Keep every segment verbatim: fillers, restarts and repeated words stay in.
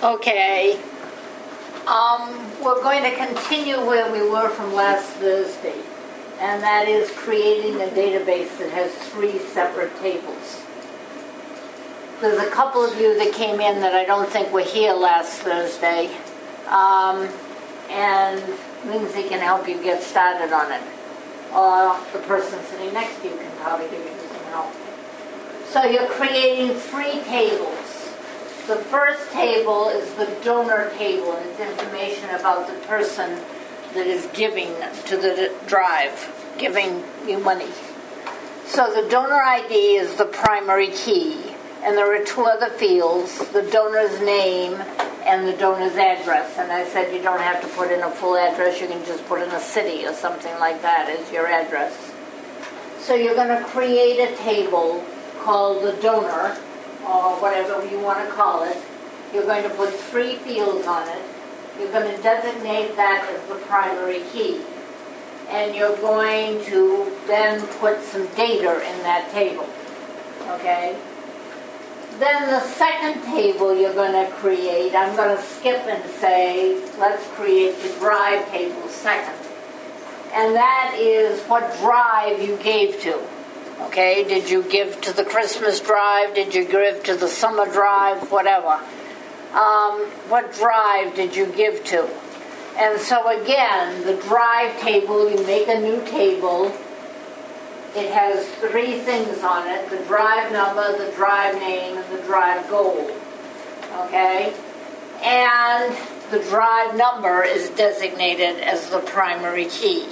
Okay. Um, we're going to continue where we were from last Thursday, and that is creating a database that has three separate tables. There's a couple of you that came in that I don't think were here last Thursday, um, and Lindsay can help you get started on it, or the person sitting next to you can probably give you some help. So you're creating three tables. The first table is the donor table, and it's information about the person that is giving to the drive, giving you money. So the donor I D is the primary key, and there are two other fields, the donor's name and the donor's address. And I said you don't have to put in a full address, you can just put in a city or something like that as your address. So you're going to create a table called the donor, or whatever you want to call it. You're going to put three fields on it. You're going to designate that as the primary key. And you're going to then put some data in that table. Okay? Then the second table you're going to create, I'm going to skip and say, let's create the drive table second. And that is what drive you gave to. Okay, did you give to the Christmas drive? Did you give to the summer drive? Whatever. Um, what drive did you give to? And so again, the drive table, you make a new table. It has three things on it: the drive number, the drive name, and the drive goal. Okay? And the drive number is designated as the primary key.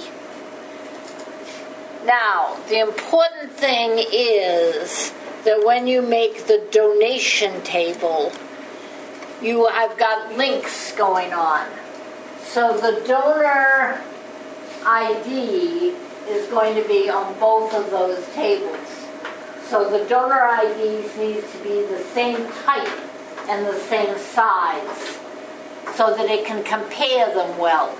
Now, the important thing is that when you make the donation table, you have got links going on. So the donor I D is going to be on both of those tables. So the donor I Ds needs to be the same type and the same size so that it can compare them well.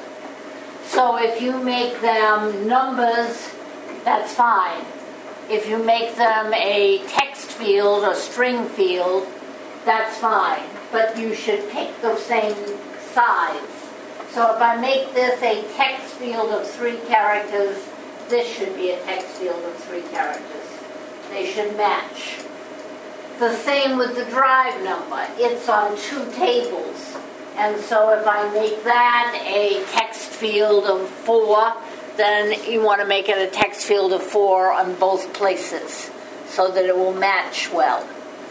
So if you make them numbers, that's fine. If you make them a text field or string field, that's fine. But you should pick the same size. So if I make this a text field of three characters, this should be a text field of three characters. They should match. The same with the drive number. It's on two tables. And so if I make that a text field of four, then you want to make it a text field of four on both places so that it will match well.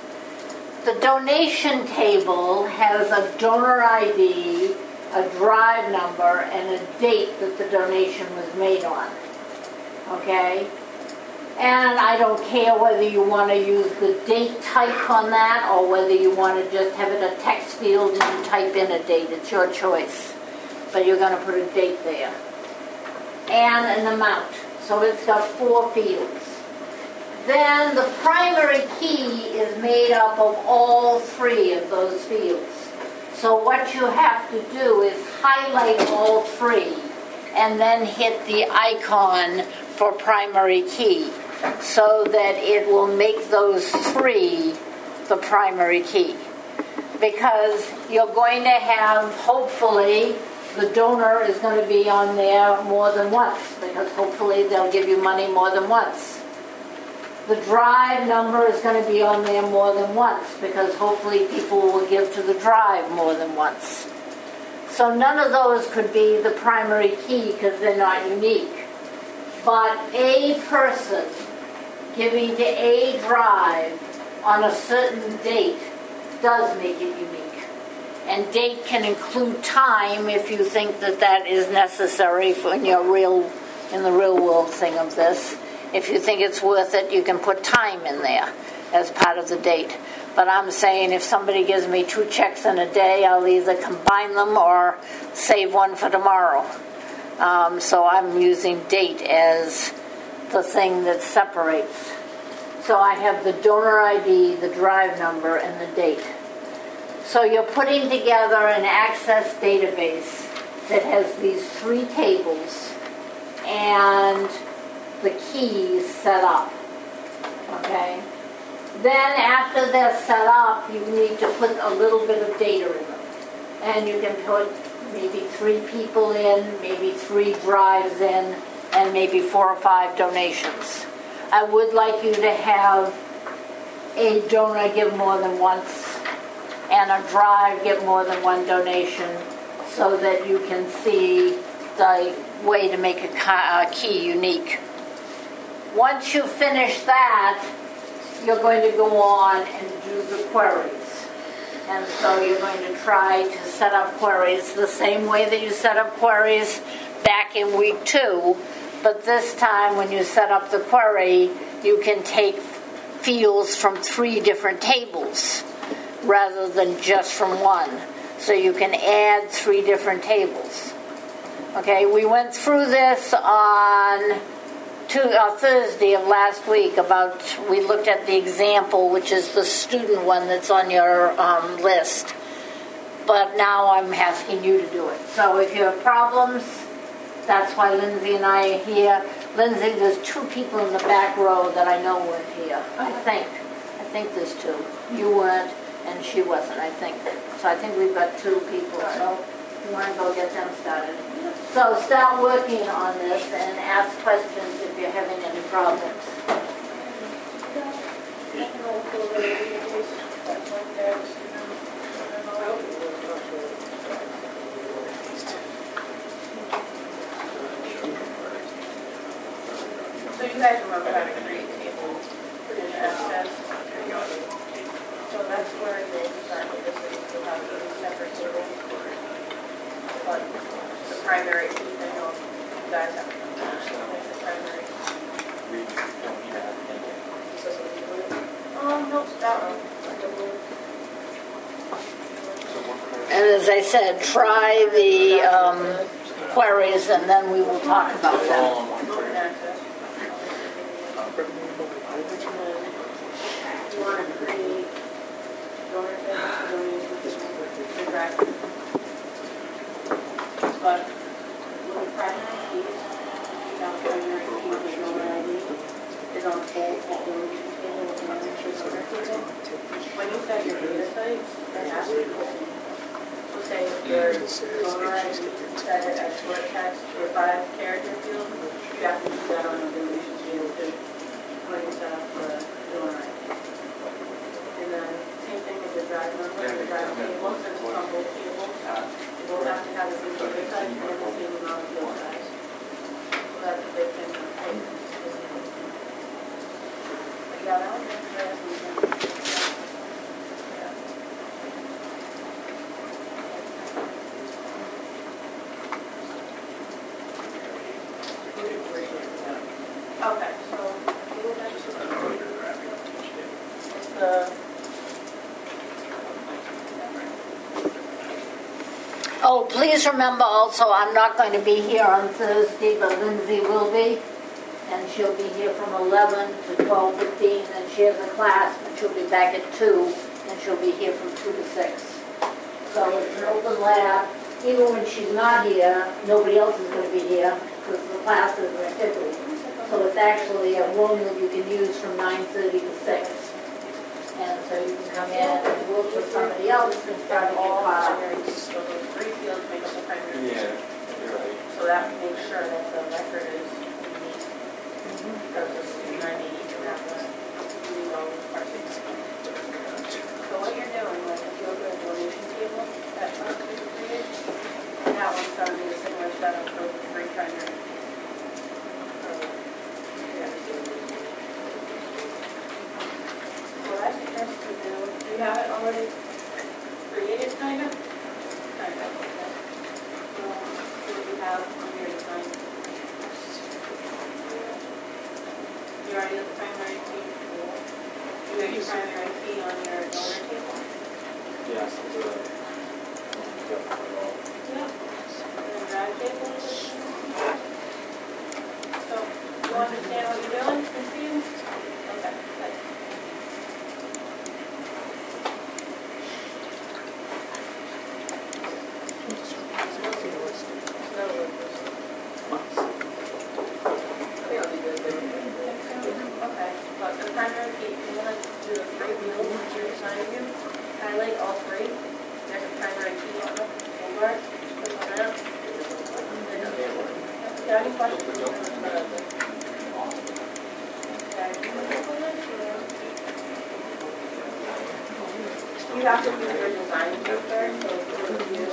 The donation table has a donor I D, a drive number, and a date that the donation was made on. Okay? And I don't care whether you want to use the date type on that or whether you want to just have it a text field and you type in a date. It's your choice. But you're going to put a date there. And an amount. So it's got four fields. Then the primary key is made up of all three of those fields. So what you have to do is highlight all three and then hit the icon for primary key so that it will make those three the primary key. Because you're going to have, hopefully, the donor is going to be on there more than once, because hopefully they'll give you money more than once. The drive number is going to be on there more than once, because hopefully people will give to the drive more than once. So none of those could be the primary key because they're not unique. But a person giving to a drive on a certain date does make it unique. And date can include time if you think that that is necessary for in your real, in the real world thing of this. If you think it's worth it, you can put time in there as part of the date. But I'm saying if somebody gives me two checks in a day, I'll either combine them or save one for tomorrow. Um, so I'm using date as the thing that separates. So I have the donor I D, the drive number, and the date. So you're putting together an Access database that has these three tables and the keys set up. Okay? Then after they're set up, you need to put a little bit of data in them. and you can put maybe three people in, maybe three drives in, and maybe four or five donations. I would like you to have a donor give more than once and a drive give more than one donation so that you can see the way to make a key unique. Once you finish that, you're going to go on and do the queries. And so you're going to try to set up queries the same way that you set up queries back in week two. But this time when you set up the query, you can take fields from three different tables rather than just from one. So you can add three different tables. Okay, we went through this on To, uh, Thursday of last week about, we looked at the example, which is the student one that's on your um, list. But now I'm asking you to do it. So if you have problems, that's why Lindsay and I are here. Lindsay, there's two people in the back row that I know weren't here. I think. I think there's two. You weren't, and she wasn't, I think. So I think we've got two people. So you want to go get them started. So start working on this and ask questions if you're having any problems. So you guys remember how to create tables in Access? So that's where you'll start with this, is you'll have a separate table. But the primary key thing, you guys have to make the primary. We don't need that. So so we do it. Um, no, that one. And as I said, try the um, queries and then we will talk about them. Open access. You want to create donor tables, donations, the draft. But little primary keys, down primary key, the donor I D, is on both that donation table with the membership donor table. When you set your data types, it has to be open. So say if your donor I D set it as short text or five character field, you have to do that on the donation table too, when you set up the donor I D. And then same thing with the drive number, the drive table, since it's on both tables. You both have to have the same data type and the same amount of field size. So that's a big thing. But yeah, that one makes sense. Okay, so it's the Oh, please remember also, I'm not going to be here on Thursday, but Lindsay will be. And she'll be here from eleven to twelve fifteen, and she has a class, but she'll be back at two, and she'll be here from two to six. So it's an open lab. Even when she's not here, nobody else is going to be here, because the classes are scheduled. So it's actually a room that you can use from nine thirty to six. And so you can come in and work with somebody else and start to get all caught up. primary keys, so those three fields make up the primary key. Yeah, you're right. So that makes sure that the record is unique, because the student I D, you can have the, use all those parts. So what you're doing, like if you look at a donation table, that first that you created, that one's going to be a similar setup for the three primary keys. So, yeah. What I suggest you do, do you have it already created, kind of? Kind of, okay. So, what do you have on your design? You already have the primary key. You have your primary key on your donor table? Yes, it's a. Yeah. And then drive table? So, you understand what you're doing? Confused? Okay, good. Okay, but the primary key, you want to do the three wheels that you're designing you, highlight all three, there's a primary key on the board. Click on that. Got any questions? Okay. You have to do your design paper, so if you review.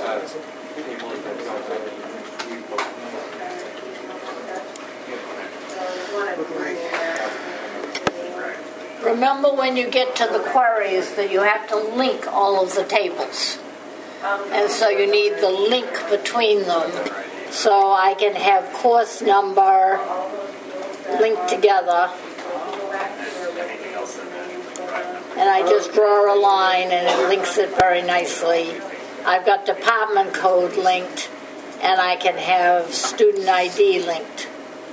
Remember when you get to the queries that you have to link all of the tables. And so you need the link between them. So I can have course number linked together. And I just draw a line and it links it very nicely. I've got department code linked and I can have student I D linked.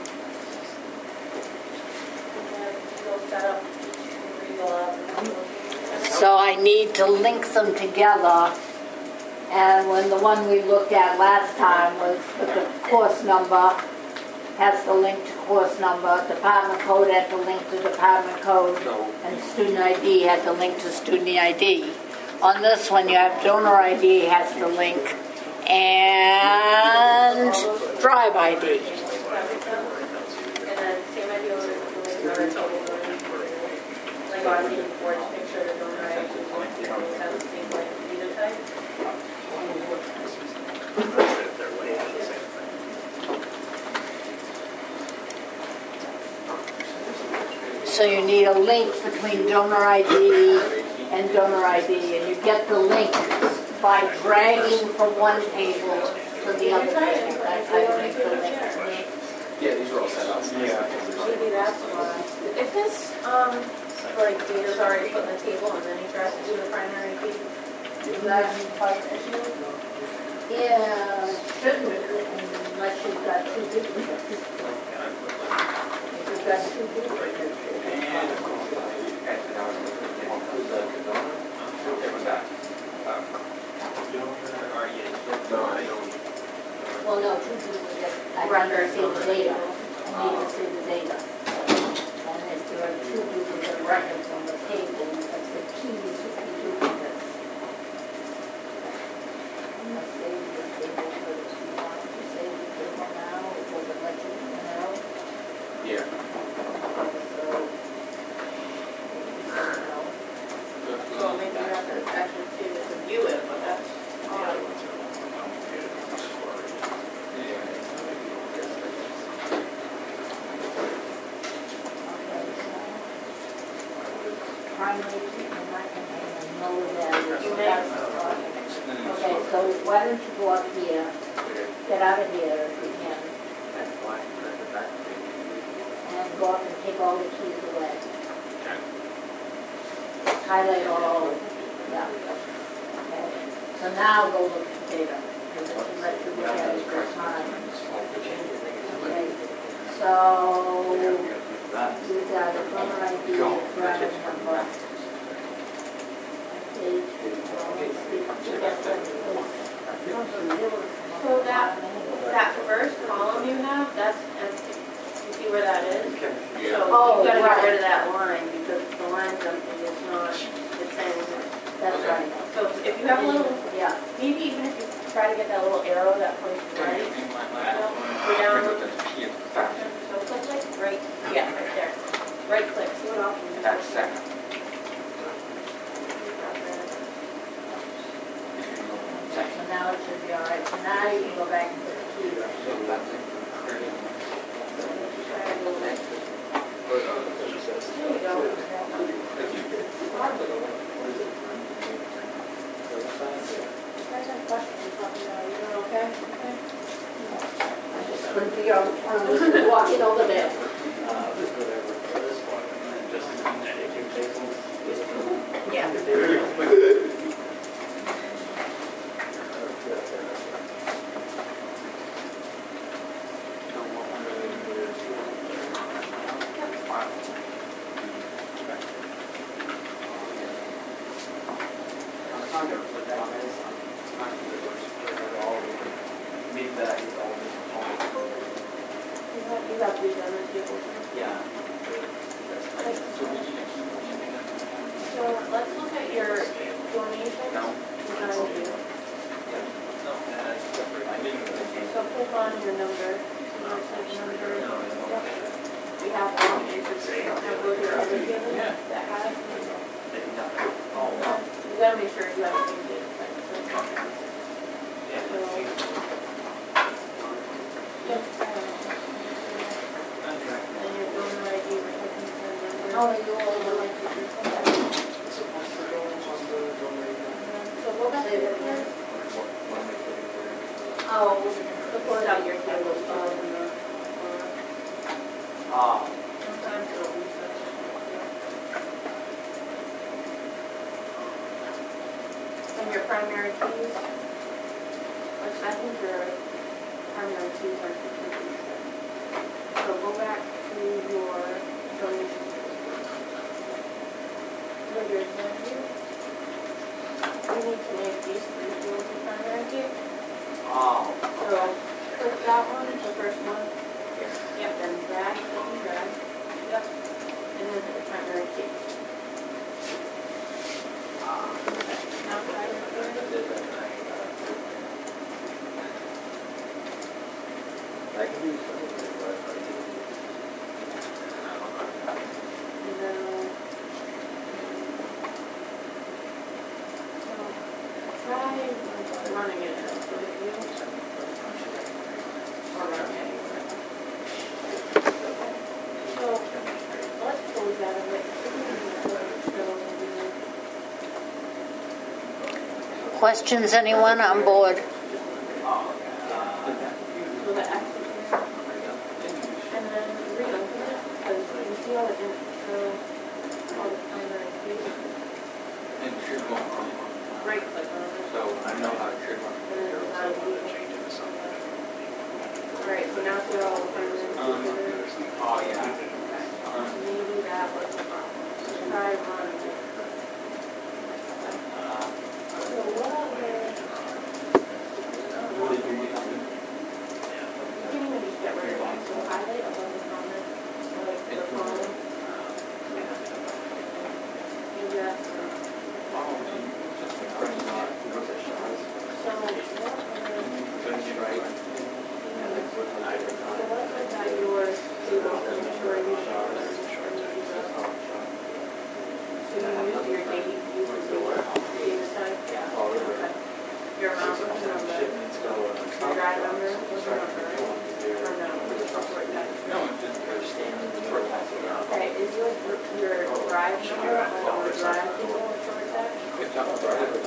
So I need to link them together. And when the one we looked at last time was the course number has to link to course number, department code had to link to department code, and student I D had to link to student I D. On this one you have donor I D has to link, and drive I D. And then same idea with the table, like on the board to make sure that donor I D has the same like data type. So you need a link between donor I D and donor I D, and you get the link by dragging from one table to the other table. That's how you make the link. Yeah, these are all set up. Yeah. Maybe that's why. If this, um, like data's already put in the table and then he tries to do the primary key, does that cause an issue? Yeah, shouldn't, unless you've got two duplicates. If you've got two duplicates. Well, no, two duplicates. I want to see the data. I need to see the data. And if there are two duplicate records on the table, that's the key to the duplicates. I'm going to save the table for the two. Want to save the table now, or does it let you know? Yeah. So maybe you have to actually see this and view it, but that's odd. Primary treatment, I can know that. Okay, so why don't you go up here, get out of here if you can, and go up and take all the keys away. Highlight all, yeah. Okay. So now go look at the data, because it can let you look at it for time. Okay. So we've got a donor I D, a driver number. So that, that first column you have, that's empty. You see where that is? Yeah. So Oh, you gotta right. get rid of that line because the line's empty, it's not, it's saying. That's right. So if you have a little, Yeah. maybe even if you try to get that little arrow that points right, go down, so click like right, yeah, right there. Right click, see what option you have. That's second. So now it should be all right. So now you can go back into the key. There you go. You guys have questions, let me know. You doing okay? Okay. I just couldn't figure out which one was walking over there. Yeah. You got three done, people. Yeah. So let's look at your donation. No. Design view. so click on your number, so where it says number. Yep. We have one, you can see, now go to your other given that has. You gotta make sure you have the same data type. So, yep. And your donor I D, we're looking for a number. Oh, you all like to do So go back to your plan. Oh, Close out your table file and the, Ah. sometimes it'll reset. And your primary keys, which I think your primary keys are completely set. So go back to your donation. Go to your menu. We need to make these three fields your primary key. Oh. So click that one, the first one. Yep, then drag, second drag. Yep. And then hit the primary key. Now try to clear it. I can do something, but And then so try running it as a review. Or running it. So let's close that a bit. questions, anyone on board? So the X is here. And then reopen it, because you see all the intro, all the primary keys. and should go on. Right click on it. So I know how it should And then it's not run. changes. Alright, so now see all the primary Um, keys. oh, yeah. Um, Maybe that was the problem. Try running it. So what other, what did you do? you can even just get rid of it. So highlight above the comment, like the phone. Maybe that's the, so what other, so what was that yours? So you want to make sure you show us. So you use your date, use the data type? Yeah. Okay. Your amount was the number. Your drive number was the number. Or no, it was the short text. No, it's just your standard short text. Okay, is your, your drive number on the drive table or short text? Good job, Brian.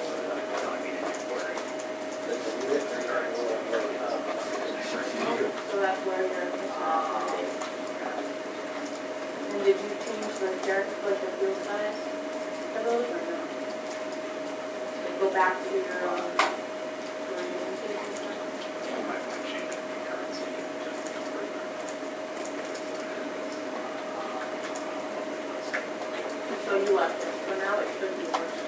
So that's where your personality is. And did you change the character, like the field size for those or no? Like go back to your, um, where you intake and stuff? So you left it, so now it should be working.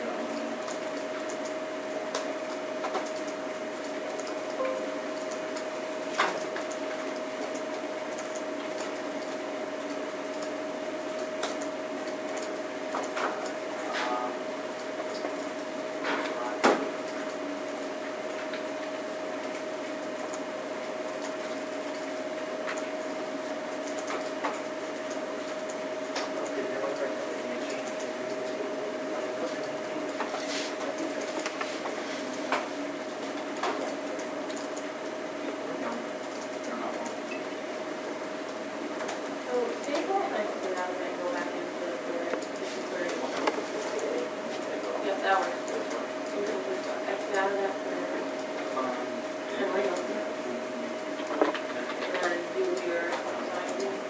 So save all nice for that and then go back into the third, this is where it Yep, that works. You can just exit out of that third and reopen it. And then do your sign in.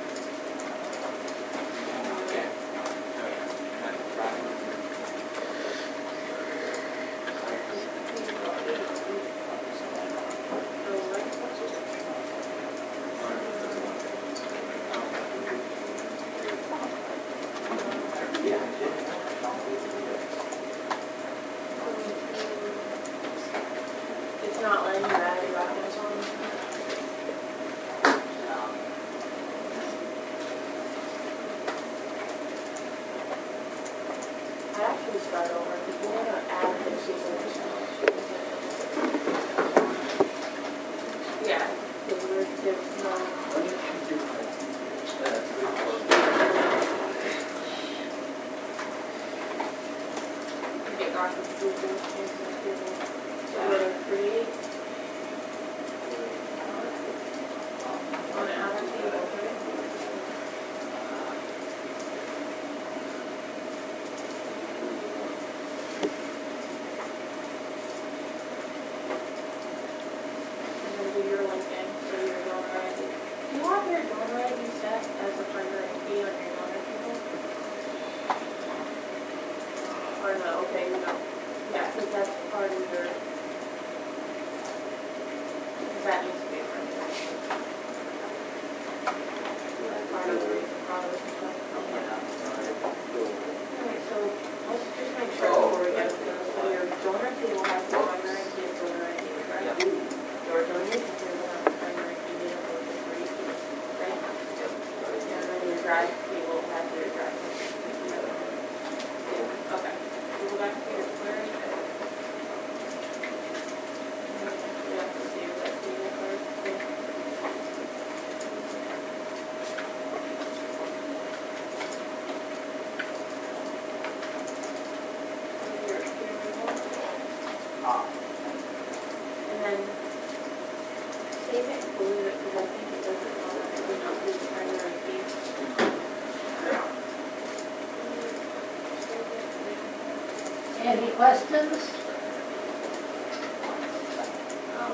So right, it's not letting you add your items on. I actually start over because we're gonna add the two. Rocky Google, Chancellor Google. So go to create. On the outer table, right? And then do your linking, so your donor I D. Do you want your donor I D set as a primary key on your donor table? Or no, okay, you don't. Yeah, because that's part of your, because that needs to be a primary key. Part of the reason, probably. Okay. Alright, so let's just make sure before we get to this. So your donor table has the primary key as donor I D, right? Your donation table has the primary key made up of the three keys, right? And then your drive table has your drive. Yeah, okay. Go back to your query. You have to save that table first. Your query. Ah. And then save it and glue it because I think it doesn't know that it would not be the primary key. Any questions? Um,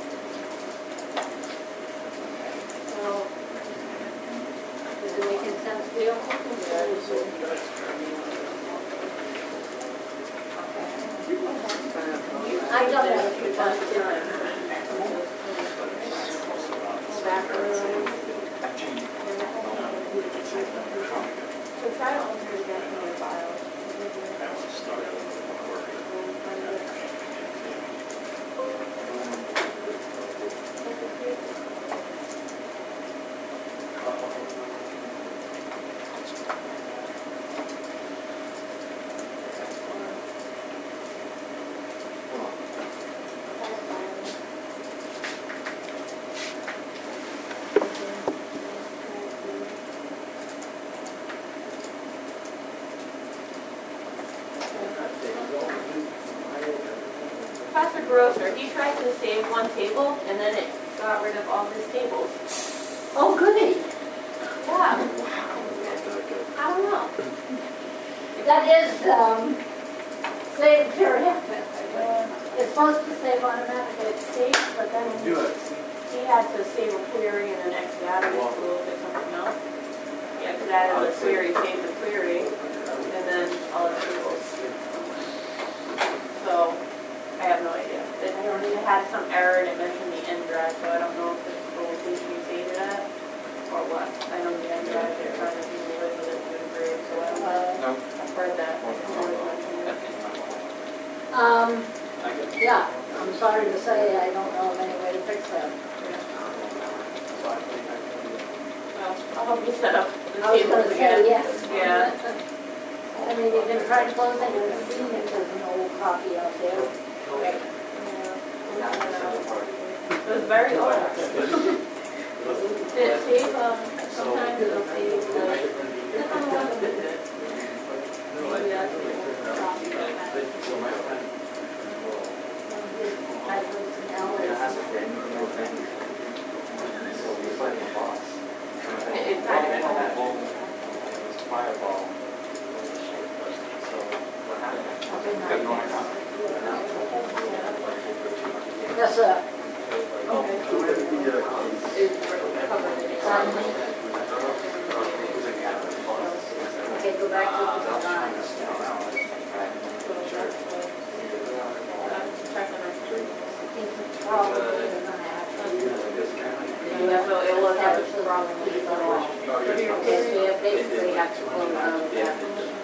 So, Is it making sense to you? I've done that a few times. Go back a little. So try to open it again in your files. Professor Grosser, he tried to save one table and then it got rid of all his tables. Oh, goody. Yeah. I don't know. That is, um, save period. It's supposed to save automatically. It saved, but then Do it. he had to save a query and then exit out of it to look at something else. Yeah, because added the query, saved the query, and then all the tables. So, I have no idea. It, it had some error and it mentioned the end drive, so I don't know if it's the location you saved it at or what. I know the end drive, they're trying to do away with it to a degree, so I don't know. No. I've heard that. It's always mentioned it. Um, yeah, I'm sorry to say I don't know of any way to fix that. Well, I'll help you set up the I was tables gonna again. say yes. Yeah. I mean, you can try closing and seeing if there's an old copy out there. Yeah. It was very old. Did it save, um, sometimes it'll save the, maybe that's the old copy. I was an hour. It, it kind of, Fireball. So what happened? Yes, sir. okay. Sign me. Okay, go back to the design. I think it's probably gonna have to. Yeah, so it'll look at the wrong piece on all. Okay, so you basically have to close out that.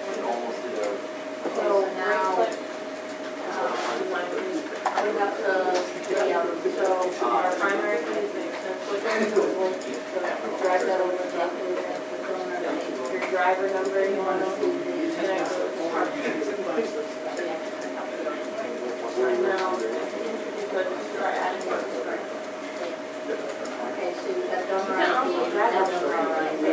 So now, uh, we got the, yeah, So our primary key is the extent switcher, so we'll drag that over to the your driver number, you want to connect to the part. And now, you could start adding it. okay, so you got donor I D, that has donor I D.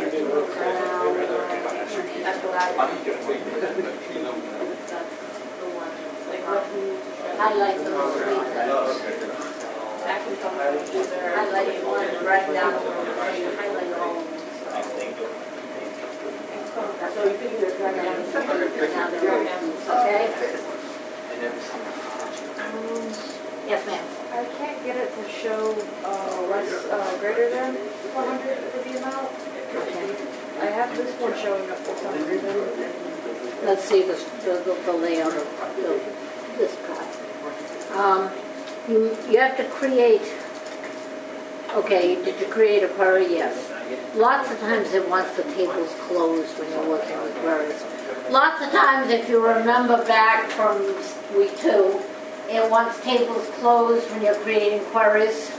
So now, That's the last one. that's the one. what you need to show. Highlight those three things. That can come from either. Highlight one, write down So you highlight all of them. So you can either drag down. Now they're okay? Um, Yes, ma'am. I can't get it to show uh, less, uh, greater than one hundred for the amount. Okay. I have this one showing up with one hundred. Let's see the, the, the layout of the, this part. Um, you, you have to create, okay, did you create a query? Yes. Lots of times it wants the tables closed when you're working with queries. Lots of times, if you remember back from week two, it wants tables closed when you're creating queries.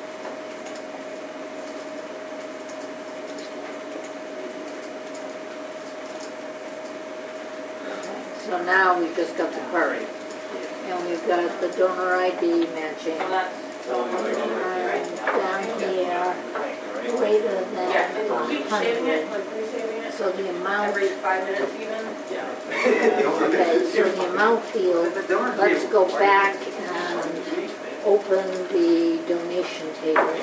So now we've just got the query. And we've got the donor I D matching. So that's. So And down here, greater than yeah, and keep saving it, one hundred. like resaving it. So the amount, Every five minutes even. okay, so the amount field, let's go back and open the donation table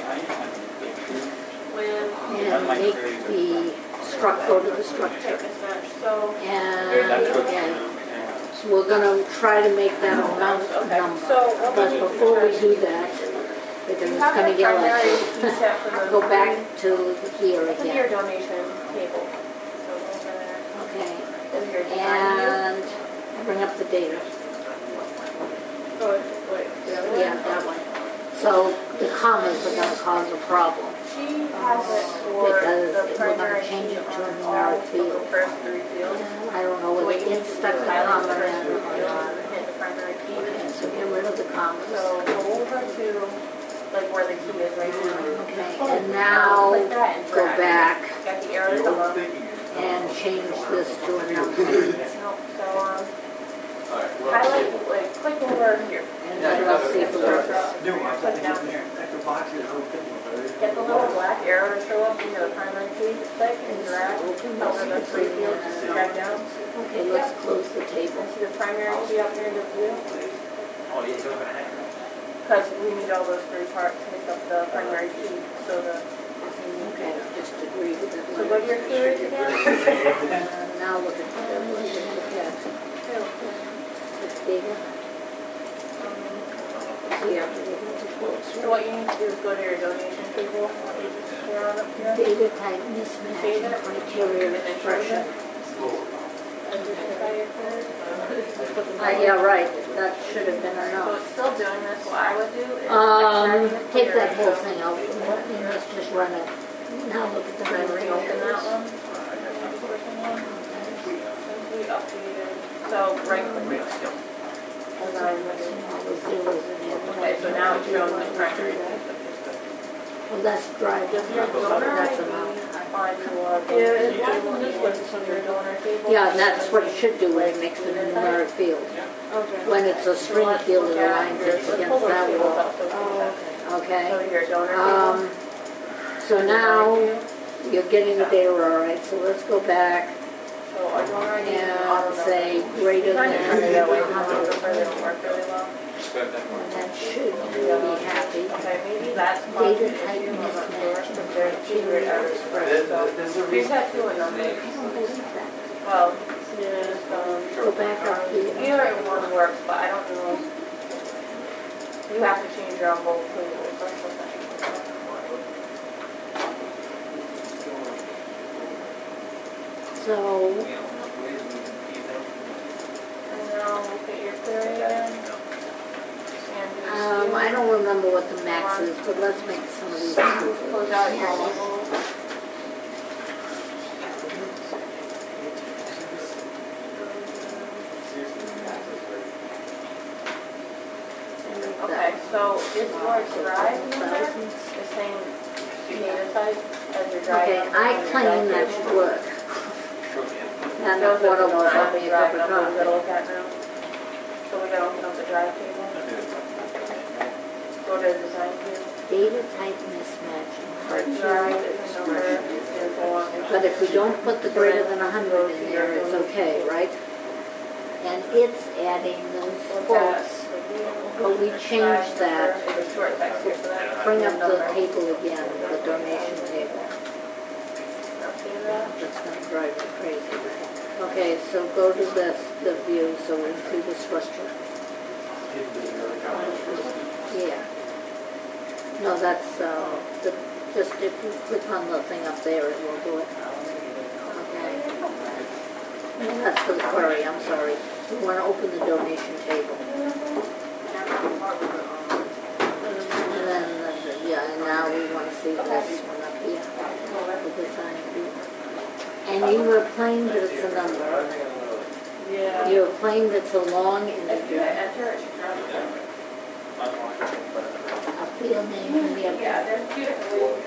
When. and make the struct, go to the structure. Mismatch. So. And again, so we're gonna try to make that amount Okay. number. So what But we need to before we try- do that, because You it's have gonna the get primary key like, set for the go back three- to here Look at your again. donation table. So over there. Okay, Is your design view? and bring up the data. Oh, wait, the other Yeah, one? that one. So the commas are gonna cause a problem. She has it for Because the we're gonna primary change key it to a on numeric all of field. the first three fields. I don't know So what whether you need it's to stuck do the is highlight comma the first in three or fields not. and hit the primary key. Okay, so get rid of the commas. So go over to like where the key is right now. Okay, and now Click that and go drag. back Got the arrow to come up. and change this to a number. No, so um, highlight, like click over here. And then let's see if it works. Click down here. Get the little black arrow to show up into the primary key. Click and drag over the three fields and drag down. Okay, let's close the table. See the primary key up here in the view? Oh, yeah, go ahead. Because we need all those three parts to make up the primary key, so the. Okay, just agree with it. So what your key is again? Uh, Now look at the, look at this data. Here, So what you need to do is go to your donation table, what you just score on up here. data type mismatch and criteria of expression. And just hit by your code. Uh, yeah, right, that should have been So enough. it's still doing this, what I would do is. Um, extract the take that query, whole so- thing out, and let's just run it. Now look at the Then reopen that one. criteria. Since we updated, so right click. And then, All the zeros in there. okay, so now it's showing the primary. Well, that's dry, Does your donor that's I D enough. on your donation table equal to your donor table? Yeah, that's what it should do when it makes it a numeric field. Okay. When it's a string field, it aligns it against that wall, Oh, okay. So okay? your donor Um, table? so now, you're getting the data all right, so let's go back So our donor I D is and auto say number. greater Kind than of turn it that way, one because auto hundred. number, they don't work really well. And that should be happy. Okay, maybe that's not Data the type issue, I'm not sure, mismatch but there's two weird errors for it, so. We've had two of them. I don't believe that. Well, just, um, Go back up here. either one works, but I don't know. You have to change your on both tables, that's what that is. So, And now look at your query again. And do um, I don't remember what the max is, but let's make some of these. close out your table. Okay, so is your drive number the same data type as your drive Okay, number? I and your claim drive that table? should work. And Those the are water the will ones help the me a drive cup of numbers we gotta coffee. look at now. So we gotta open up the drive table. Go to design view. Data type mismatch and Drive criteria of is number expression. and so on. But if we don't put the greater than one hundred in there, it's okay, right? and it's adding those quotes. But we changed that. It's a short text here, so that's. Bring up the table again, the donation table. Not seeing that? That's gonna drive me crazy. Okay, so go to this, the view, so we can see the structure. Yeah. No, that's, uh, the, just if you click on the thing up there, it will do it. Okay. No, that's for the query, I'm sorry. We want to open the donation table. And then, uh, yeah, and now we want to see this one up here. The design view. And you were claimed that it's a number. Yeah. You were claimed it's a long If you integer. enter it, should come up. A field name can be a. Yeah, there's two different ways.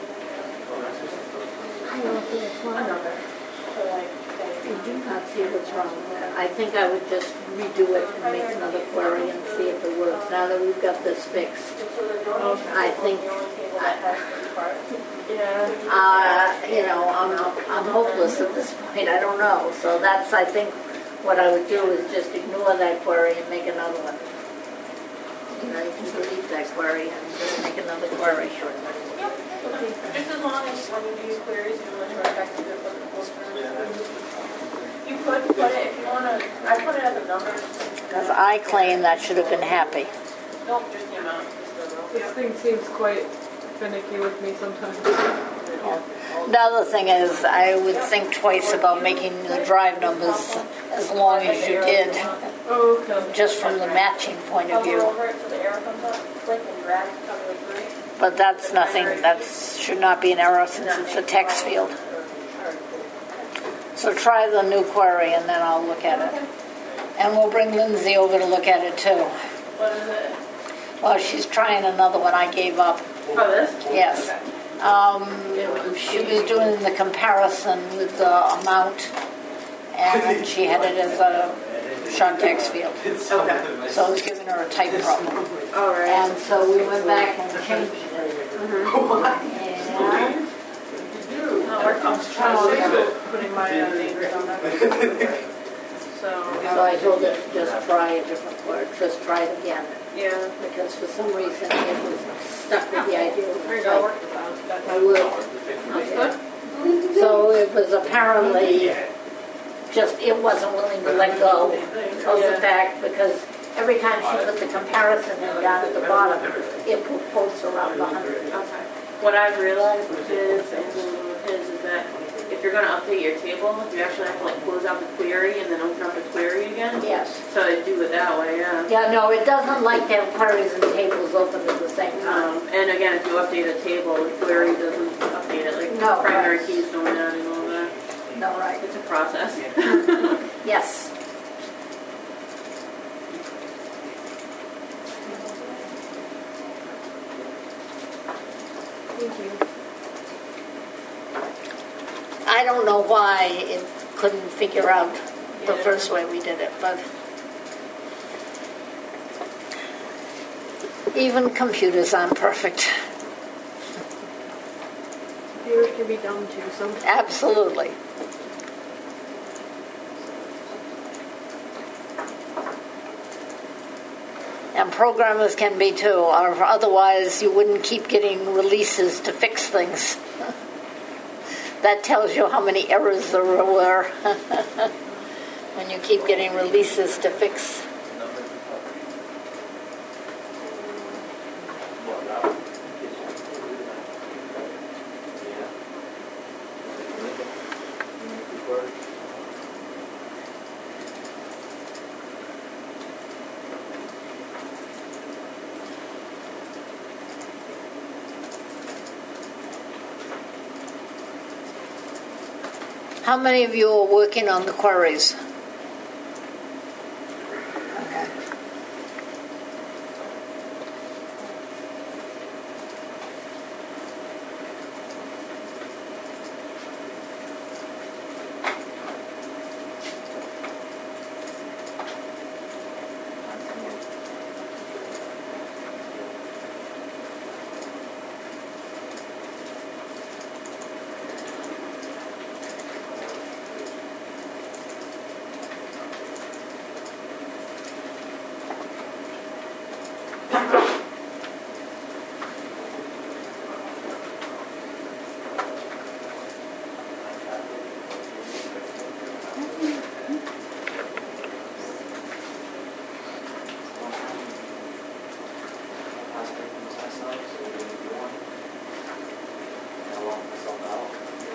I don't think it's A one. number. So like, You say, do not see what's wrong with it. I think I would just redo it and make another query and see if it works. Now that we've got this fixed. so the donation I table think- is the only table that has three parts. Yeah. Uh, you know, I'm, I'm hopeless at this point. I don't know. So that's, I think, what I would do is just ignore that query and make another one. You know, you can delete that query and just make another query. Just as long as when you do your queries, you want to affect the applicable terms. You could put it, if you want to, I put it as a number. Because I claim that should have been happy. Nope, just the amount, just the row. This thing seems quite finicky with me sometimes. The other thing is, I would think twice about making the drive numbers as long as you did, Oh, okay. just from the matching point of Hover view. over it so the arrow comes up, click and drag to cover the three. But that's nothing, that should not be an error since it's a text field. So try the new query and then I'll look at it. And we'll bring Lindsay over to look at it too. What is it? Well, she's trying another one, I gave up. Oh, this? Yes. Okay. Um, she was doing the comparison with the amount and she had it as a short text field. Okay. So I was giving her a type problem. All right. And so we went back and changed it. And No, we're comfortable putting my uh, fingers on that. So, so I told her to just try a different word, just try it again. yeah. Because for some reason it was stuck with the idea of There the you go. type. Work this out. That's I would. That's good. So it was apparently just, it wasn't willing to let go of the fact because every time she put the comparison in down at the bottom, it put quotes around the hundred. Okay. What I've realized is, and with his, is that if you're going to update your table, you actually have to like close out the query and then open up the query again. Yes. So I do it that way, yeah. Yeah, no, it doesn't like to have queries and tables open at the same time. Um, and again, if you update a table, the query doesn't update it, like No, primary right. keys don't add and all that. No, right. It's a process. Yes. Thank you. I don't know why it couldn't figure out the first way we did it, but even computers aren't perfect. Computers can be dumb too sometimes. Absolutely. And programmers can be too, or otherwise you wouldn't keep getting releases to fix things. That tells you how many errors there were when you keep getting releases to fix. How many of you are working on the queries? Okay. last night, so we didn't do one. And I locked myself out.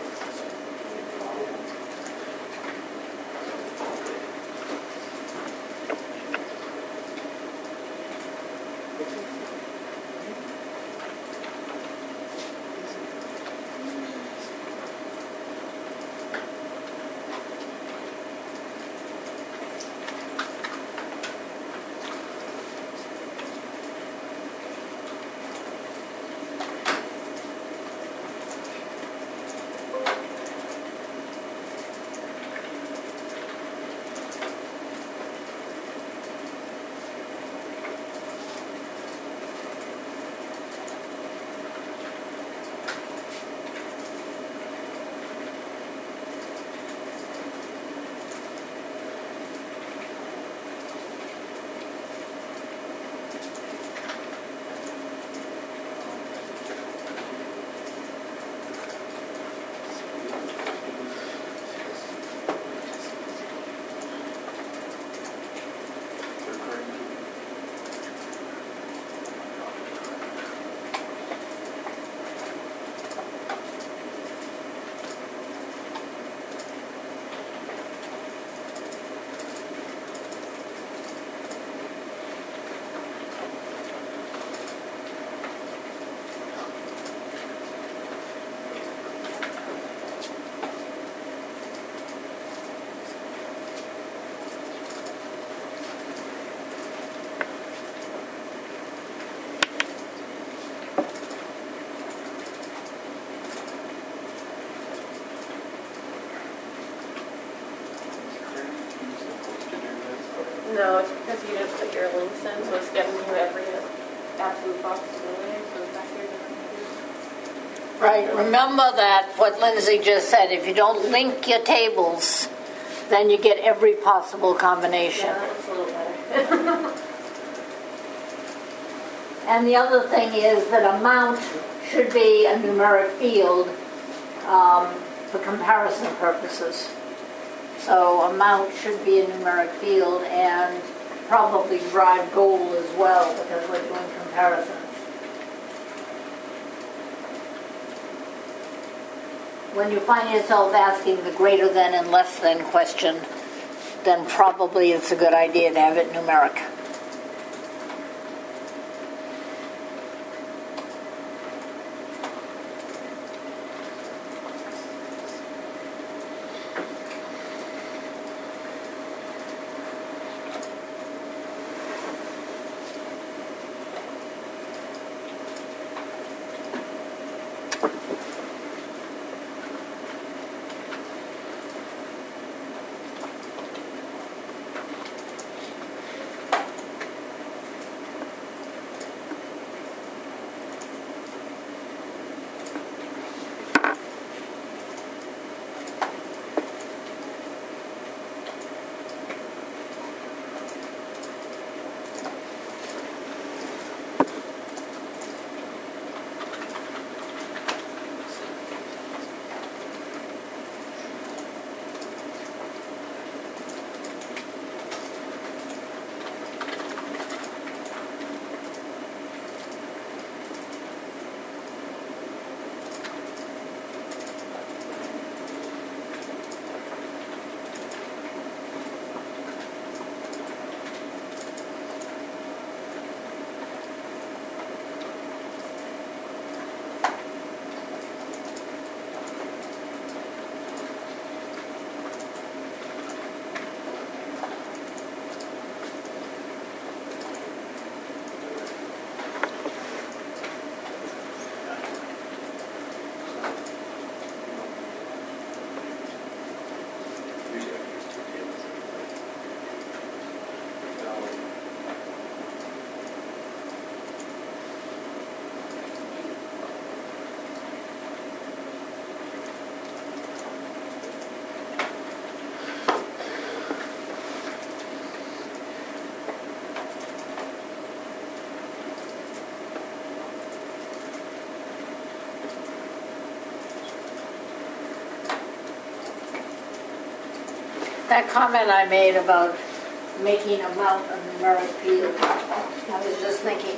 No, it's because you didn't put your links in, so it's getting you every absolute possibility, so it's back here. Right, remember that, what Lindsay just said, if you don't link your tables, then you get every possible combination. Yeah, that looks a little better. And the other thing is that amount should be a numeric field um, for comparison purposes. So amount should be a numeric field and probably drive goal as well because we're doing comparisons. When you find yourself asking the greater than and less than question, then probably it's a good idea to have it numeric. That comment I made about making amount a numeric field, I was just thinking,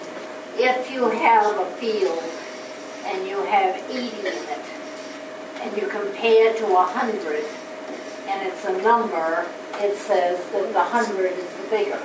if you have a field and you have eighty in it, and you compare to one hundred, and it's a number, it says that the one hundred is the bigger.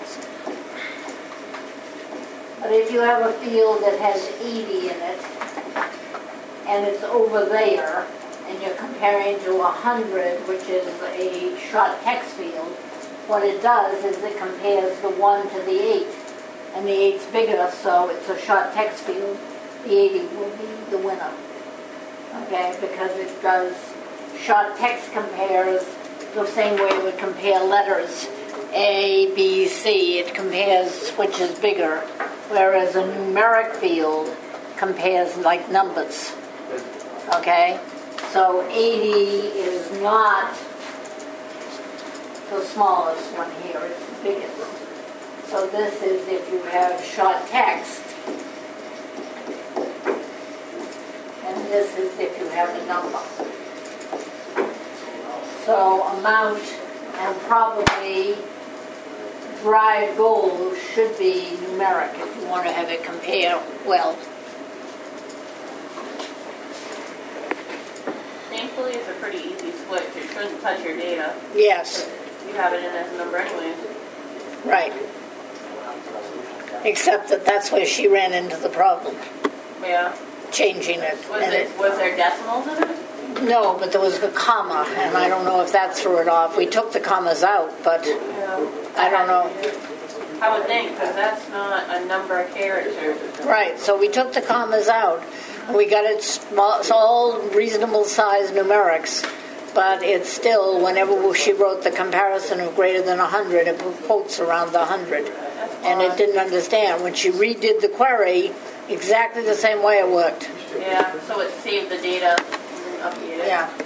But if you have a field that has eighty in it, and it's over there, and you're comparing to one hundred, which is a short text field, what it does is it compares the one to the eight. And the eight's bigger, so it's a short text field. The eighty will be the winner. Okay, because it does, short text compares the same way it would compare letters. A, B, C, it compares which is bigger. Whereas a numeric field compares like numbers. Okay? So eighty is not the smallest one here, it's the biggest. So this is if you have short text, and this is if you have a number. So amount and probably dried gold should be numeric if you want to have it compare well. Thankfully, it's a pretty easy switch. It shouldn't touch your data. Yes, You have it in as a number anyway. right. Except that that's where she ran into the problem, Yeah. changing it. Was And it, was there decimals in it? No, but there was a comma, and I don't know if that threw it off. We took the commas out, but Yeah. I don't know. I would think, because that's not a number of characters. Right, so we took the commas out, and we got it small, it's all reasonable size numerics, but it's still, whenever she wrote the comparison of greater than one hundred, it put quotes around the one hundred, and it didn't understand. When she redid the query, exactly the same way it worked. Yeah, so it saved the data and updated it. Yeah.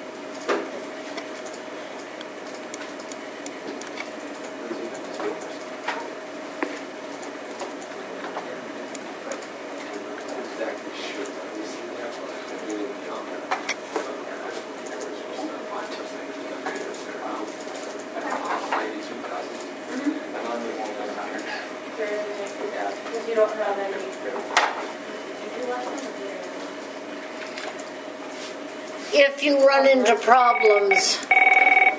Because you don't have any. If you run into problems, I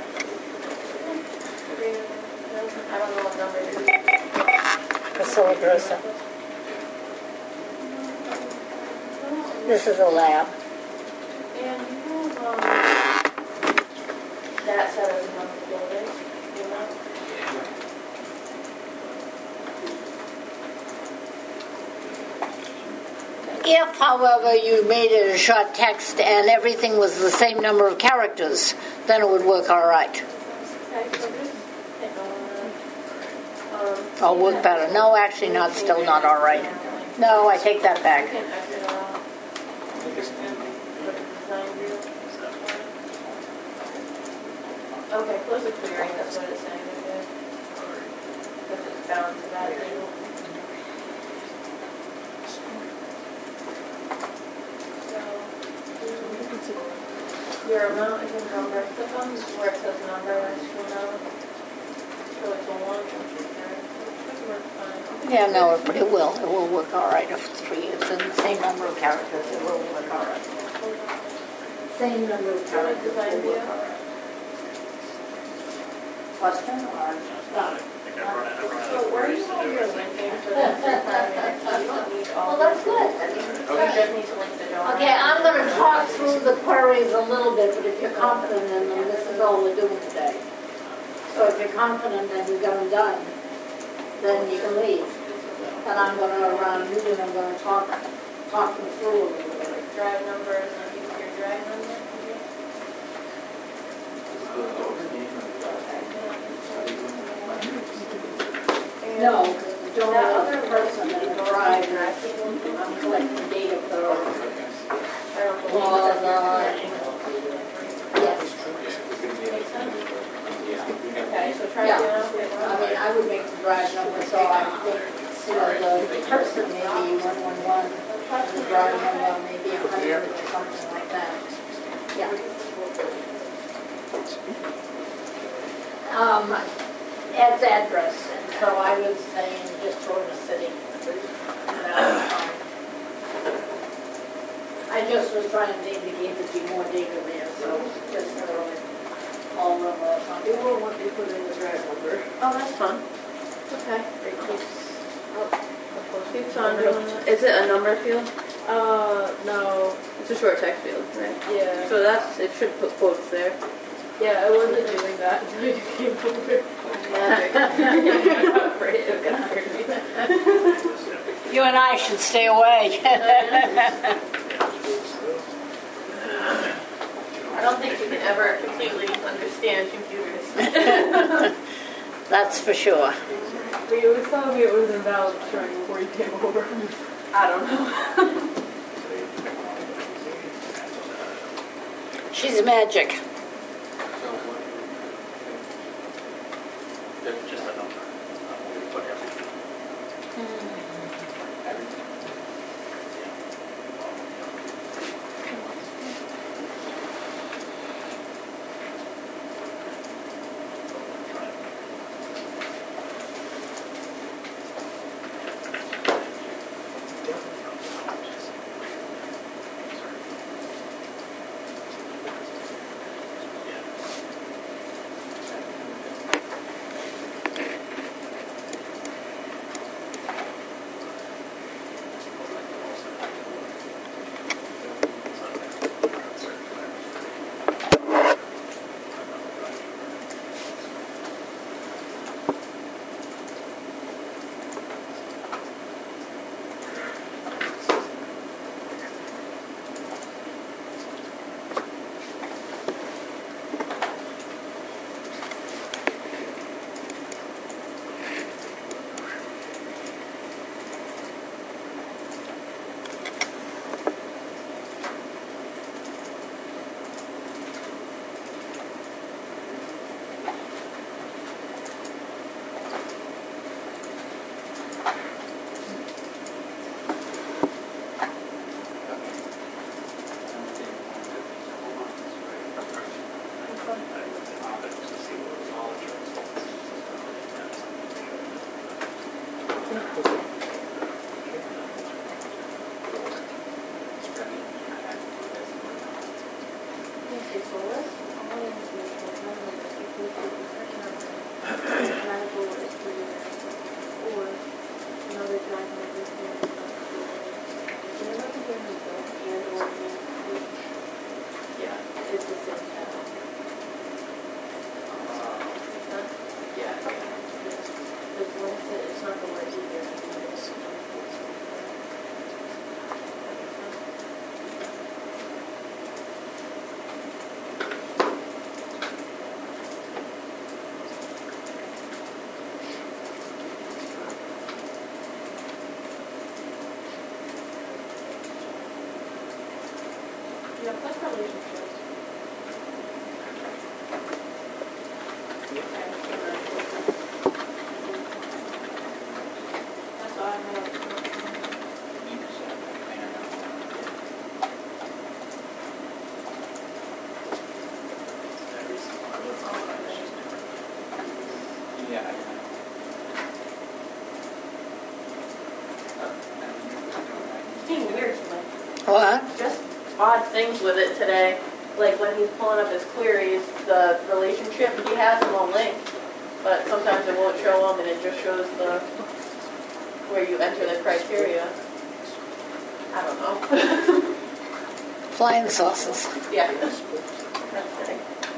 don't know what number it is. Priscilla Grossa, this is a lab. And you have, um, that set as a number of buildings, you know? If, however, you made it a short text and everything was the same number of characters, then it would work all right. Okay, so just, um, Or work better. No, actually, not. Still not all right. No, I take that you back. can exit it off. Put the design view. Okay, close the query, that's what it's saying, okay? Because it's bound to that table. So, your amount is a number, click on where it says number, that's your amount. So it's a one, okay, it should work fine. Yeah, no, but it will. It will work all right. If it's three, if it's in the same number of characters, it will work all right. Same number of characters, it will work all right. Question or not? So where do you have your linking for the free time minutes? You don't need all. Well, that's good. You just need to link the donor. Okay, I'm going to talk through the queries a little bit, but if you're confident in them, this is all we're doing today. So if you're confident and you've got them done, then you can leave. And I'm going to, around noon, I'm going to talk, talk them through a little bit. Drive number and then use your drive number. No, because the donor is the person that drives, I'm collecting data for, well, uh, yes. Okay, so try Yeah, to. I mean, I would make the drive number, so I think, you know, the person maybe one one one, the drive number maybe a hundred or something like that. Yeah. Um, Ed's address, and so I was saying just throw in a city. And that's fine. I just was trying to indicate that be more data there, so just throw in all number or It something. won't let me put in the drag number. Oh, that's fun. Okay. It keeps, oh, of course. Keeps on doing it. Is it a number field? Uh, no, It's a short text field, right? yeah. So that's, it should put quotes there. Yeah, I wasn't doing that until you came over. Yeah. I'm afraid it was gonna hurt me. You and I should stay away. I don't think you can ever completely understand computers. That's for sure. But you was telling me it was invalid string before you came over. I don't know. She's magic. It's just a number. Uh, we put everything. Everything. Yeah, it's the same channel. Yeah. It's what I said, it's not the words either. It's Yeah, that's relationships. That's all I have. Every single one of those online is just different. Yeah, I know. It's being weird to me. What? Just odd things with it today. Like when he's pulling up his queries, the relationship, he has them all linked, but sometimes it won't show them and it just shows the, where you enter the criteria. I don't know. Flying saucers. Yeah. That's right.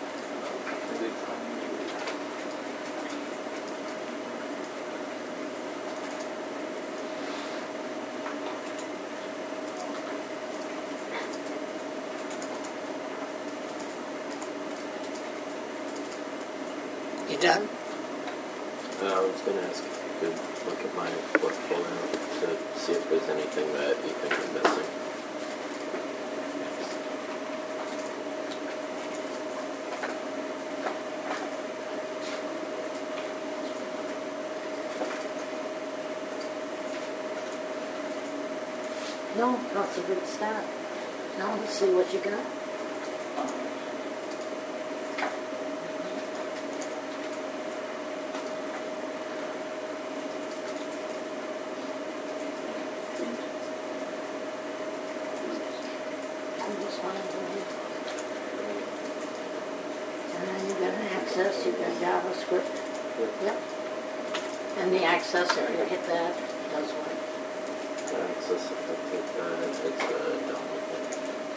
You done? Uh, I was going to ask if you could look at my portfolio to see if there's anything that you think I'm missing. No, that's a good start. Now let's see what you got. files in here. And then you got an access, you got JavaScript. Yep. And the accessor, you hit that, does what? Access effective, uh, it's a download thing.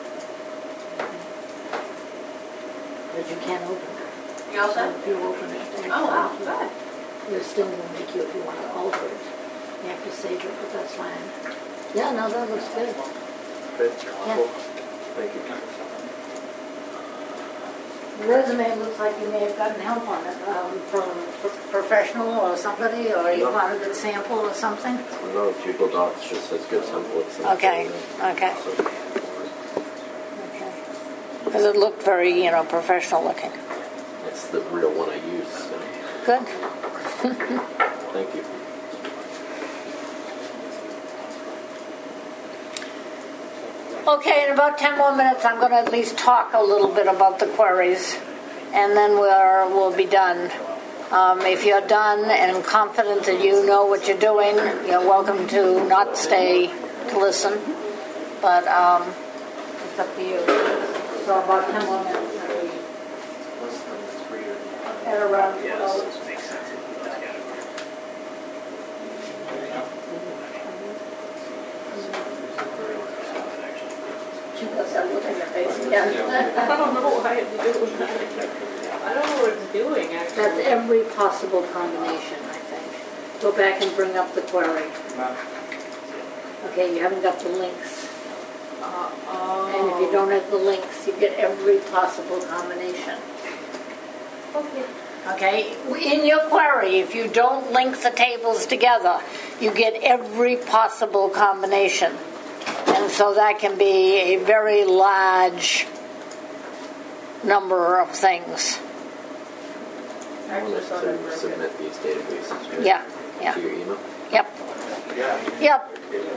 But you can't open it. You all So set? if you open it, then Oh, wow, you- good. it still will make you, if you want to alter it, you have to save it, but that's fine. Yeah, no, that looks good. Good, Yeah. cool. Thank you. The resume looks like you may have gotten help on it, um, from a professional or somebody, or you No. found a good sample or something? No, Google Docs just says good templates. and Okay, so- okay. so- Okay. Because it looked very, you know, professional looking. It's the real one I use, so Good. thank you. Okay, in about ten more minutes, I'm going to at least talk a little bit about the queries, and then we're, we'll be done. Um, if you're done and confident that you know what you're doing, you're welcome to not stay to listen, but um, it's up to you. So about ten more minutes. At around twelve. Makes sense. She does that look in your face again. I don't know why it's doing that. I don't know what it's doing, actually. That's every possible combination, I think. Go back and bring up the query. Okay, you haven't got the links. Uh, oh. And if you don't have the links, you get every possible combination. Okay. Okay, in your query, if you don't link the tables together, you get every possible combination. And so that can be a very large number of things. I wanted to submit these databases, right? Yeah, yeah. To your email? Yep. Yep.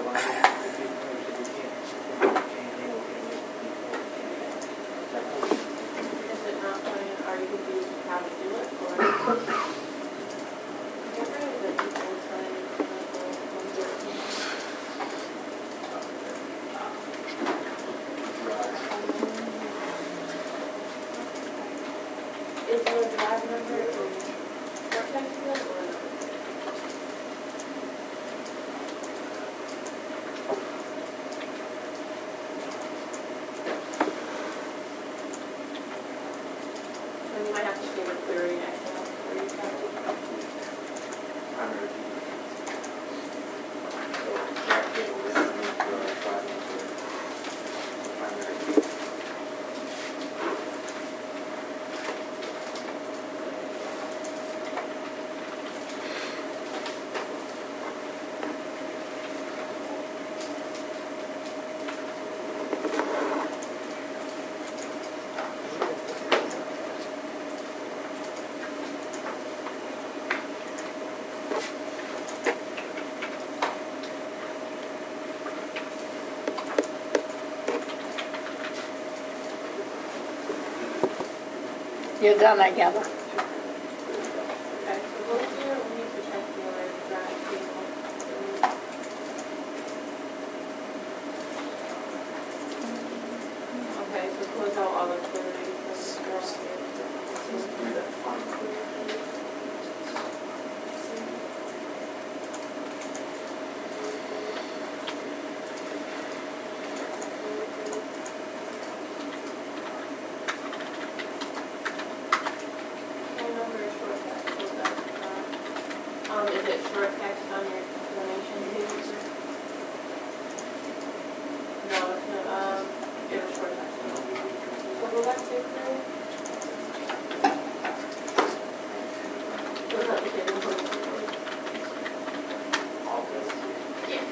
Is it not playing, are you confused with how to do it, or? Get rid of it before it's playing, uh, one thirteen. Is there a drive number in Vertex yet, or no? Then you might have to save a query in Excel before you try to. You're done, I gather. Okay, so go here, we need to check your drive table. Okay, so close out all the queries. Phone number is short text, so that's, uh, um, is it short text on your donation page? No, it's not, um, it was short text. So go back to your query. Was that the table for the query? Yeah.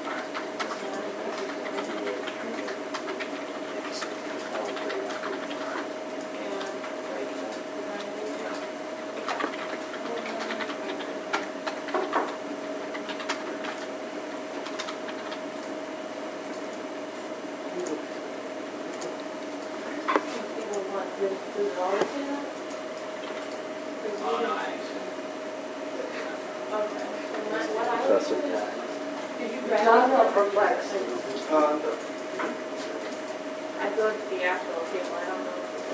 People want to do it all the time? Oh, no, I Okay. And that's what I would Professor? do. Did you grab Not it? perplexing. I go to the actual table, I don't know if the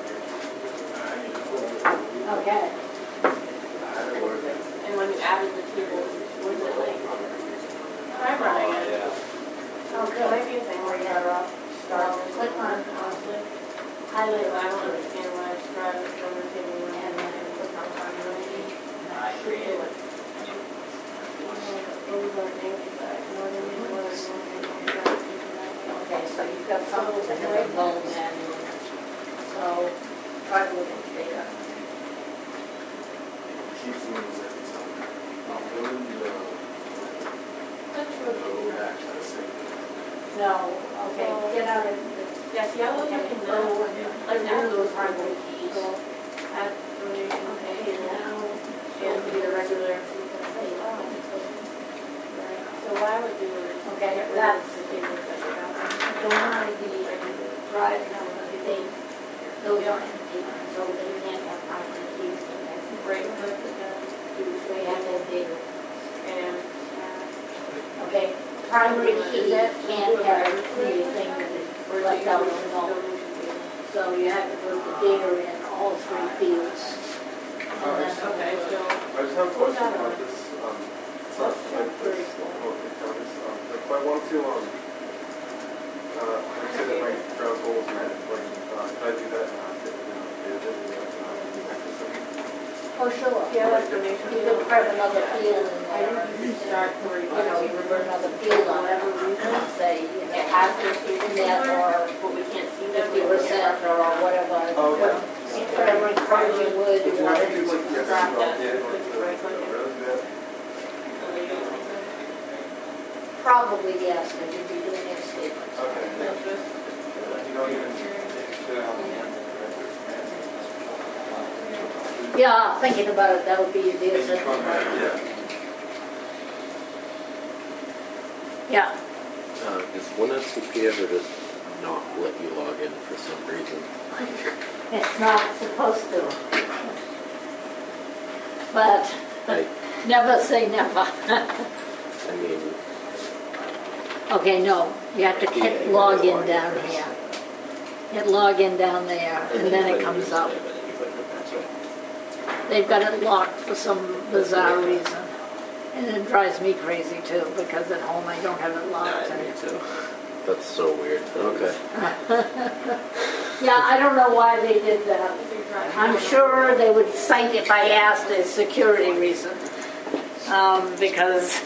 table order. Okay. And when you added the tables, was it like time running it? Oh, There might be a thing where you better off start. Click on, Honestly. highlight. I don't understand why I tried to go to the table when I had to click on time running. Create it. Those are things that, you know what I mean? What I know. Okay, so you've got something to have a goal manual. So try to look at the data. No, okay, get out of this. Yes, yeah, look at it now. Like add those primary keys. Add donation pay now. And be the regular. So what I would do is. Okay, get rid of that's- the tables that you have. Don't want to be drive number, they, those are empty, so they can't have primary keys. Right click again. They have that data. And. Okay, primary key can't have anything that is left out of the note. So you have to put the data in all three fields. And then- Okay, so. I just have a question about this, um, stuff like this, okay, Thomas, um, if I want to, um, uh, let's say that my ground goal is met, like, uh, if I do that, uh, you know, did it, uh, access them? Oh, sure. Yeah, that's donation. You could prep another field in I there. usually start where you You know, you would put another field on it and say, you know, It has to be in that or but we can't see them. fifty percent or whatever. Oh, yeah. Whatever encouraging would Would you you want want to to do like, yes, Grab well, that, yeah, click like, the right the, button. really do that? Probably yes, because you'd be doing it statements. Okay. You don't even, sit down and, Yeah, thinking about it, that would be the right? assistant. Yeah. Yeah, Uh, does one S C P ever just not let you log in for some reason? it's not supposed to. But I, never say never. I mean, Okay, no, you have to Yeah, hit you login gotta log in down first. here. Hit login down there, and then it comes up. They've got it locked for some bizarre reason. And it drives me crazy too, because at home I don't have it locked. I me too. That's so weird. Okay. Yeah, I don't know why they did that. I'm sure they would cite if I asked a security reason. Um, because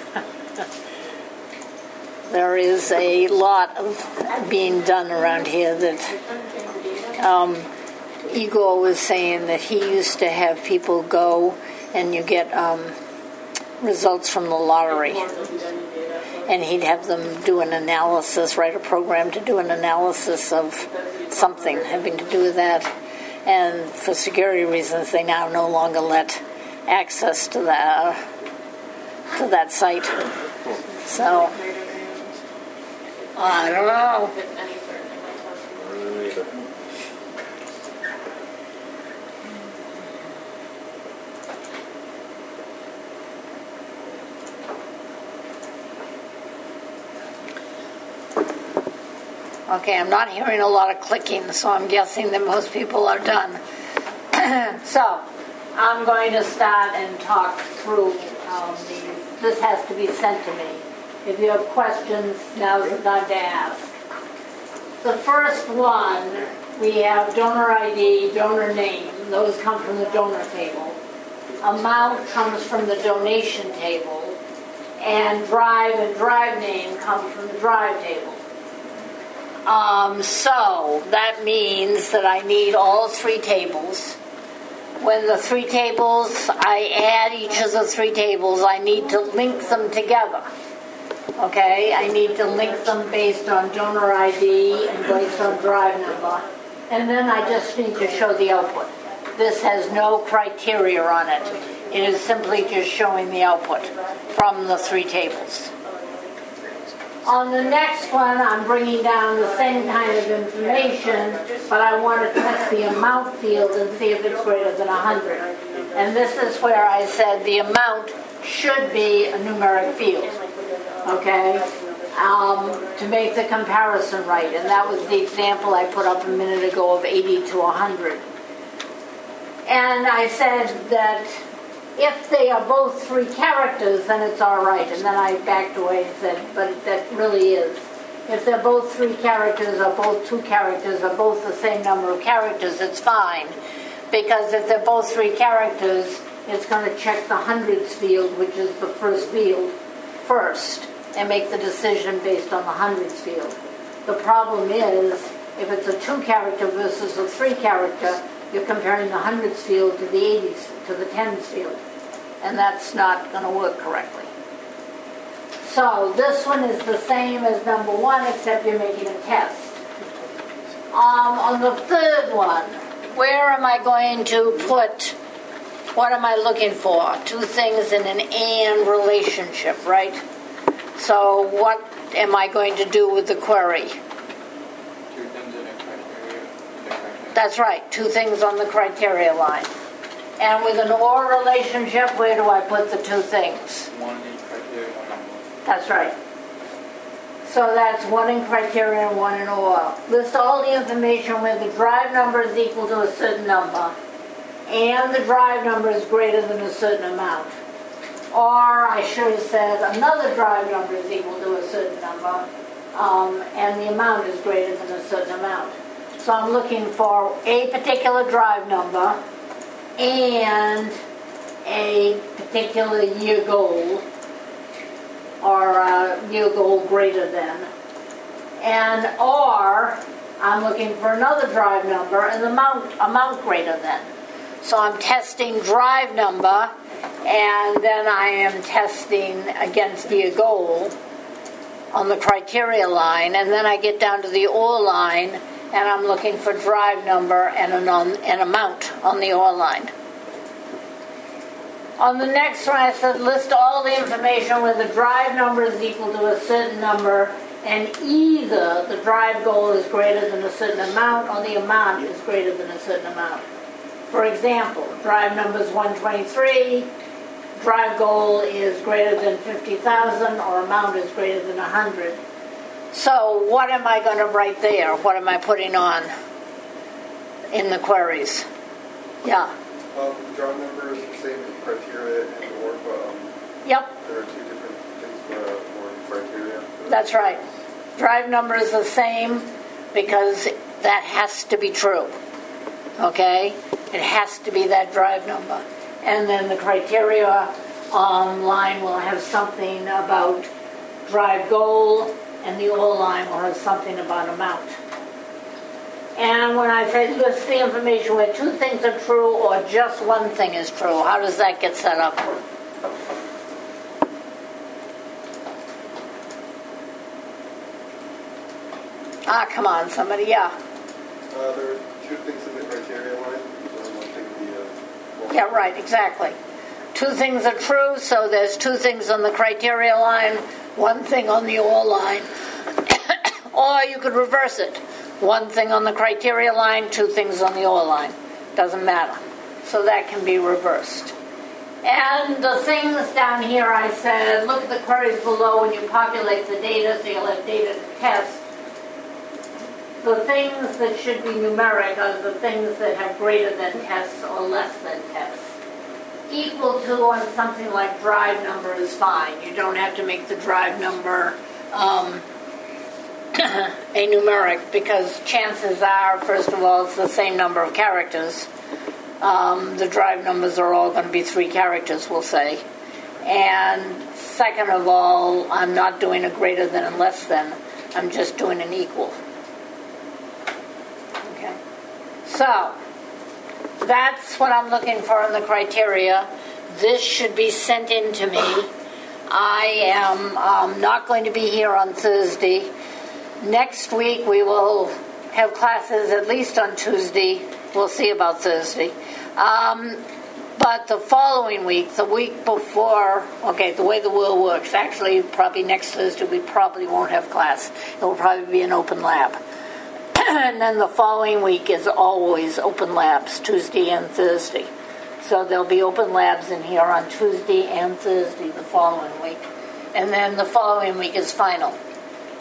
there is a lot of being done around here that um, Igor was saying that he used to have people go and you get um, results from the lottery. And he'd have them do an analysis, write a program to do an analysis of something having to do with that. And for security reasons, they now no longer let access to that to that site. So I don't know. Okay, I'm not hearing a lot of clicking, so I'm guessing that most people are done. So, I'm going to start and talk through um, these. This has to be sent to me. If you have questions, now's the time to ask. The first one, we have donor I D, donor name. Those come from the donor table. Amount comes from the donation table. And drive and drive name come from the drive table. Um, so that means that I need all three tables. When the three tables, I add each of the three tables, I need to link them together. Okay, I need to link them based on donor I D and based on drive number. And then I just need to show the output. This has no criteria on it. It is simply just showing the output from the three tables. On the next one, I'm bringing down the same kind of information, but I want to test the amount field and see if it's greater than one hundred. And this is where I said the amount should be a numeric field. Okay? um, to make the comparison right. And that was the example I put up a minute ago of eighty to one hundred. And I said that if they are both three characters, then it's all right. And then I backed away and said, but that really is. If they're both three characters, or both two characters, or both the same number of characters, it's fine. Because if they're both three characters, it's going to check the hundreds field, which is the first field, first, and make the decision based on the hundreds field. The problem is, if it's a two character versus a three character, you're comparing the hundreds field to the eighties, to the tens field. And that's not going to work correctly. So this one is the same as number one, except you're making a test. Um, on the third one, where am I going to put, what am I looking for? Two things in an and relationship, right? So what am I going to do with the query? Two things in a criteria. In the criteria. That's right, two things on the criteria line. And with an or relationship, where do I put the two things? One in criteria, one in or. That's right. So that's one in criteria and one in or. List all the information where the drive number is equal to a certain number and the drive number is greater than a certain amount. Or I should have said another drive number is equal to a certain number um, and the amount is greater than a certain amount. So I'm looking for a particular drive number and a particular year goal, or a year goal greater than. And or I'm looking for another drive number and the amount, amount greater than. So I'm testing drive number, and then I am testing against year goal on the criteria line, and then I get down to the or line, and I'm looking for drive number and an, on, an amount on the or line. On the next one, I said list all the information where the drive number is equal to a certain number and either the drive goal is greater than a certain amount or the amount is greater than a certain amount. For example, drive number is one twenty-three, drive goal is greater than fifty thousand or amount is greater than one hundred. So what am I going to write there? What am I putting on in the queries? Yeah. Um, the drive number is the same as criteria and or, but um, Yep. there are two different things for or criteria. That's right. Drive number is the same because that has to be true. Okay? It has to be that drive number. And then the criteria um, line will have something about drive goal, and the or line will have something about amount. And when I say list the information where two things are true or just one thing is true, how does that get set up? Ah, come on, somebody, yeah. Uh, there are two things in the criteria line. So one thing would be uh, well, Yeah, right, exactly. Two things are true, so there's two things on the criteria line, one thing on the or line. Or you could reverse it. One thing on the criteria line, two things on the or line. Doesn't matter. So that can be reversed. And the things down here, I said, look at the queries below when you populate the data, so you'll have data to test. The things that should be numeric are the things that have greater than tests or less than tests. Equal to on something like drive number is fine. You don't have to make the drive number um, a numeric because chances are, first of all, it's the same number of characters. Um, the drive numbers are all going to be three characters, we'll say. And second of all, I'm not doing a greater than and less than. I'm just doing an equal. Okay. So, that's what I'm looking for in the criteria. This should be sent in to me. I am um, not going to be here on Thursday. Next week we will have classes at least on Tuesday. We'll see about Thursday. Um, but the following week, the week before, okay, the way the world works, actually probably next Thursday we probably won't have class. It will probably be an open lab. And then the following week is always open labs, Tuesday and Thursday. So there'll be open labs in here on Tuesday and Thursday the following week. And then the following week is final.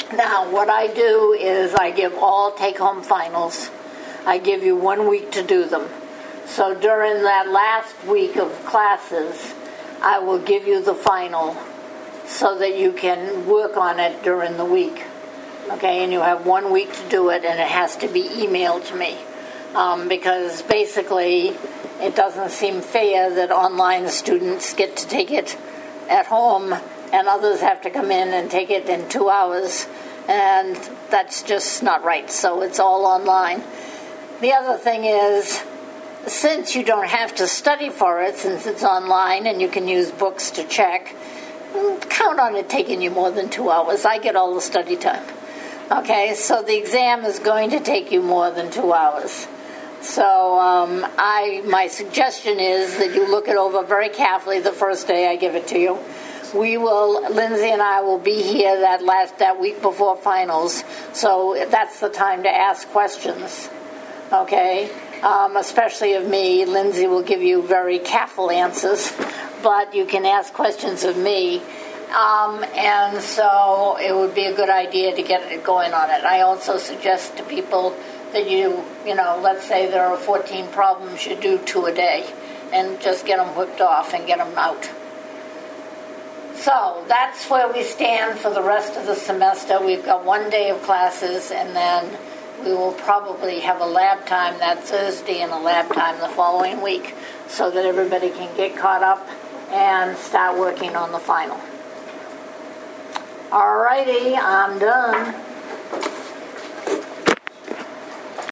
Now, what I do is I give all take-home finals. I give you one week to do them. So during that last week of classes, I will give you the final so that you can work on it during the week. Okay, and you have one week to do it, and it has to be emailed to me. Um, because basically, it doesn't seem fair that online students get to take it at home and others have to come in and take it in two hours. And that's just not right. So it's all online. The other thing is, since you don't have to study for it, since it's online and you can use books to check, count on it taking you more than two hours. I get all the study time. Okay, so the exam is going to take you more than two hours. So um, I, my suggestion is that you look it over very carefully the first day I give it to you. We will, Lindsay and I will be here that last, that week before finals, so that's the time to ask questions, okay? Um, especially of me. Lindsay will give you very careful answers, but you can ask questions of me. Um, and so it would be a good idea to get it going on it. I also suggest to people that you, you know, let's say there are fourteen problems, you do two a day, and just get them whipped off and get them out. So that's where we stand for the rest of the semester. We've got one day of classes, and then we will probably have a lab time that Thursday and a lab time the following week so that everybody can get caught up and start working on the final. All righty, I'm done.